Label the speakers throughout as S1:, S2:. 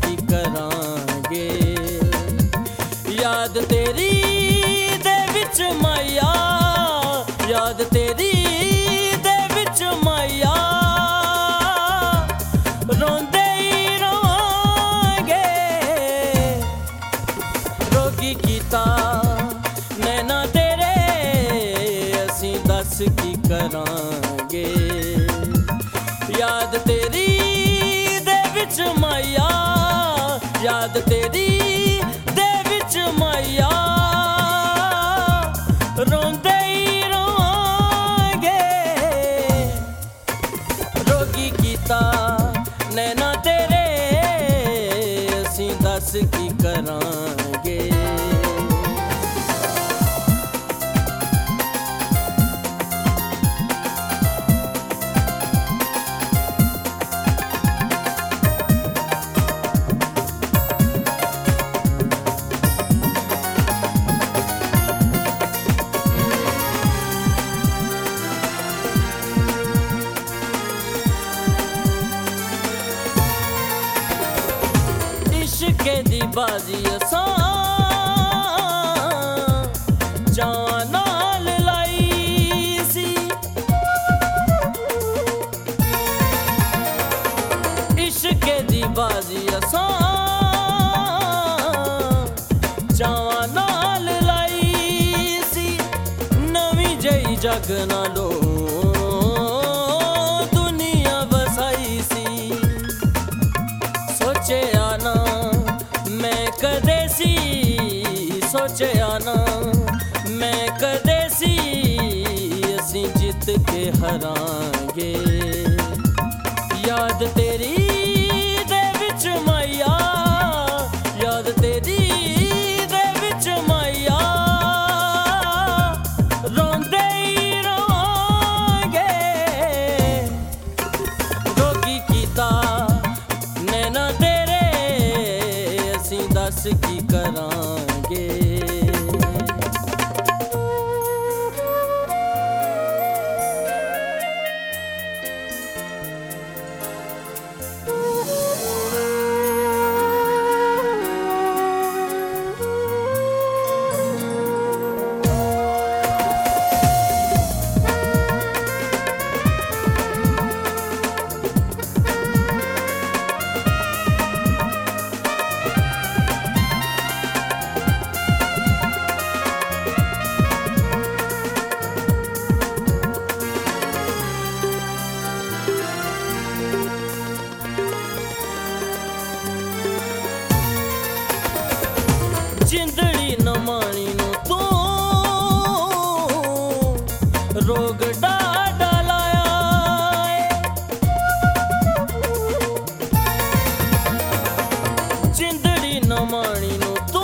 S1: की करांगे। याद तेरी दे विच माया, याद तेरी दे विच माया, रोंदे ही रोवांगे। रोगी कीता नैना तेरे, असीं दस की करांगे। याद तेरी दे विच माया, याद तेरी दे विच माया, रोंदे ही रोवांगे। रोगी कीता नैना तेरे, असीं दस की करांगे। इश्के दी बाजी असां जान नाल लाई सी। इश्के दी बाजी असां जान नाल लाई सी। नवीं जई जग नालों दुनिया वसाई सी। सोचेआ ना मैं कदे सी, सोचेआ ना मैं कदे सी, असीं जित के हरांगे। याद तेरी दे विच माया, याद तेरी दे विच माया, रोंदे ही रोवांगे। रोगी कीता नैना तेरे, असीं दस की करांगे। जिंदड़ी न मानी नू तू रोग डाडा लाया है। जिंदड़ी न मानी नू तू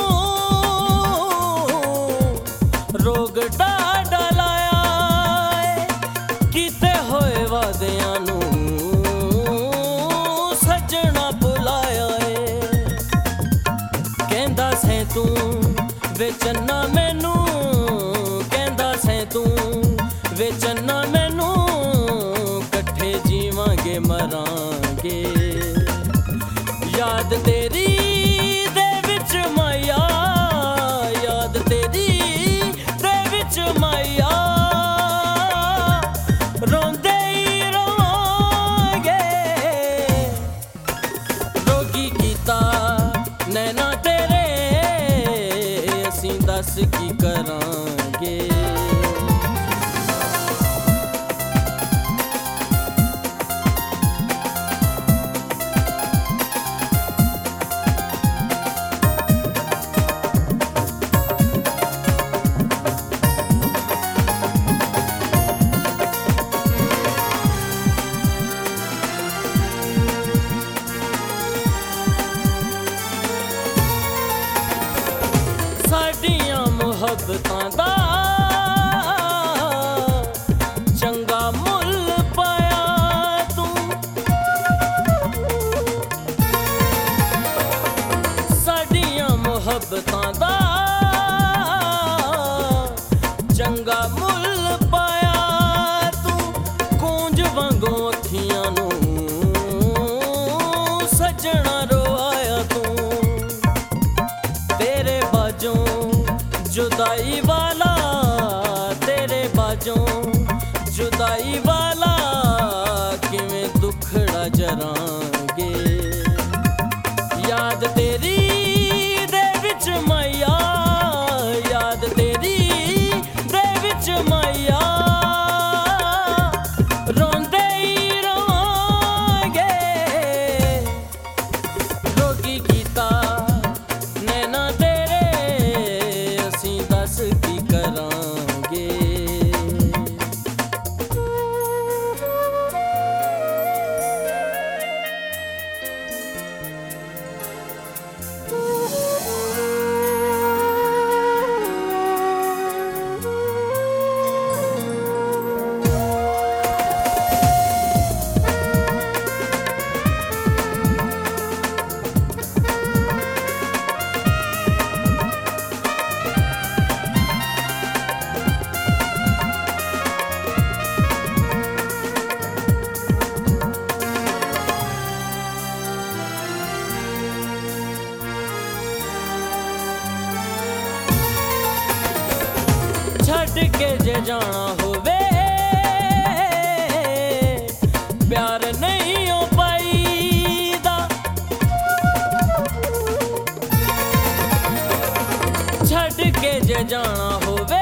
S1: रोग डाडा लाया है। कीते होए वादियां नू सजना बुलाया है। कहंदा सैं तू वेचना मैनू, कहंदा सैं तू वेचना मैनू, कट्ठे जीवांगे मरांगे। याद तेरी दे विच माया, याद तेरी दे विच माया, रोंदे ही रोवांगे। रोगी कीता नैना तेरे, असीं दस की करांगे। साडियां मुहब्बतां दा चंगा मुल पाया तू। साडियां मुहब्बतां दा चंगा मुल पाया तू। कूंज वांगू अखियां नू सजना रोआया तू। ਛੱਡ ਕੇ ਜੇ ਜਾਣਾ ਹੋਵੇ ਪਿਆਰ ਨਹੀਂ ਹੋ ਪਾਈਦਾ। ਛੱਡ ਕੇ ਜੇ ਜਾਣਾ ਹੋਵੇ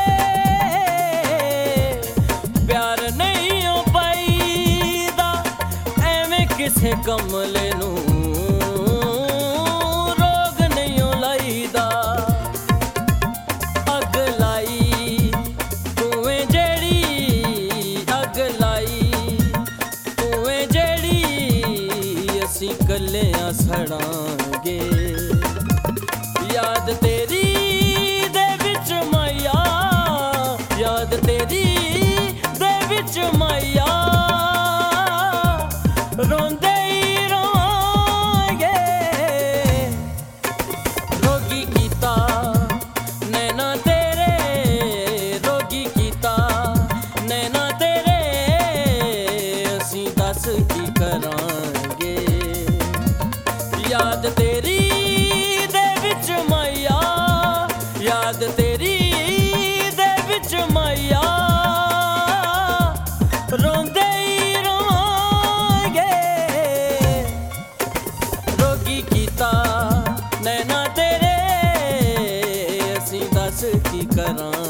S1: ਪਿਆਰ ਨਹੀਂ ਹੋ ਪਾਈਦਾ। ਐਵੇਂ ਕਿਸੇ ਕਮਲੇ ਨੂੰ ਰੋਗ ਨਹੀਂ ਹੋ ਲਾਈਦਾ। ਅੱਗ ਲਾਈ ਤੂੰ ਏ ਜਿਹੜੀ, ਅੱਗ ਲਾਈ ਤੂੰ ਏ ਜਿਹੜੀ, ਅਸੀਂ ਕੱਲਿਆਂ ਸੜਾਂਗੇ। ਯਾਦ ਤੇਰੀ ਦੇ ਵਿੱਚ ਮਾਇਆ, ਯਾਦ ਤੇਰੀ ਦੇ ਵਿੱਚ ਮਾਇਆ, ਰੋਂਦੇ ਹੀ ਰਵਾਂਗੇ। ਰੋਗੀ ਕੀਤਾ ਨੈਣਾ ਤੇਰੇ, ਰੋਗੀ ਕੀਤਾ ਨੈਣਾ ਤੇਰੇ, ਅਸੀਂ ਦੱਸ ਕੀ ਕਰਾਂਗੇ। ਯਾਦ ਤੇਰੀ ਦੇ ਵਿੱਚ ਮਾਇਆ, ਯਾਦ ਤੇਰੀ ਦੇ ਵਿੱਚ ਮਾਇਆ, ਰੋਂਦੇ ਹੀ ਰਵਾਂਗੇ। ਰੋਗੀ ਕੀਤਾ ਨੈਣਾ ਤੇਰੇ, ਅਸੀਂ ਦੱਸ ਕੀ ਕਰਾਂ।